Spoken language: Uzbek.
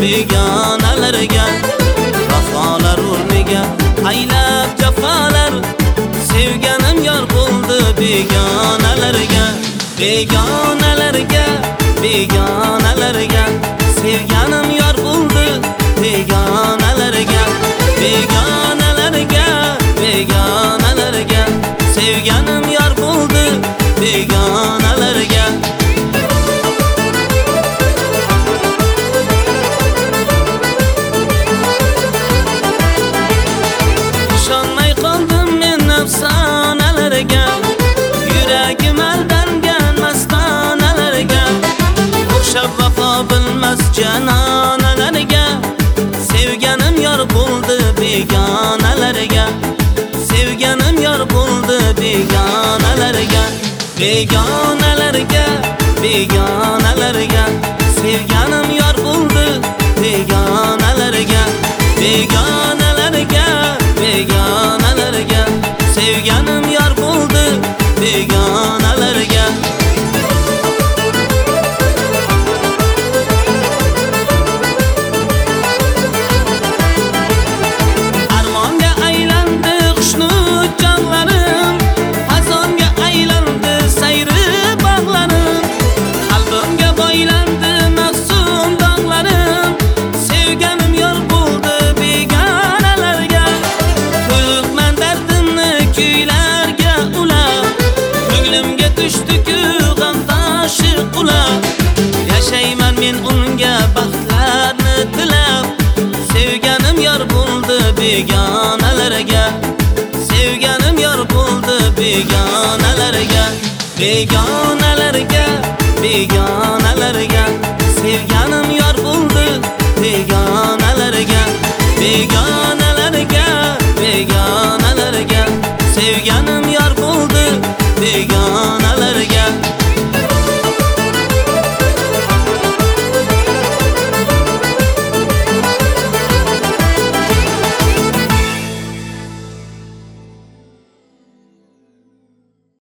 begonalarga. Vafolar o'rniga aylab jafolar, sevganim yor bo'ldi begonalarga. Begonalarga, begonalarga, sevganim yor bo'ldi begonalarga. Begonalarga, begonalarga, sevganim yor bo'ldi begonalarga. Ishonmay qoldim men afsonalarga, yuragim aldangan mastonalarga. O'xshab vafo bilmas janonalarga, sevganim yor bo'ldi begonalarga. Sevganim yor bo'ldi begonalarga. Begonalarga, begonalarga, sevganim yor bo'ldi begonalarga. Begonalarga, begonalarga, sevganim yor bo'ldi begonalarga. Armonga aylandi xushnud jonlarim, xazonga aylandi sayri bog'larim. Qalbimga boylandi mahzun dog'larim, sevganim yor bo'ldi begonalarga. To'yibman dardimni kuylarga ulab, ko'nglimga tushdi-ku g'am toshi qulab. Yashayman men unga baxtlarni tilab, sevganim yor bo'ldi begonalarga. Sevganim yor bo'ldi begonalarga. Begonalarga, begonalarga,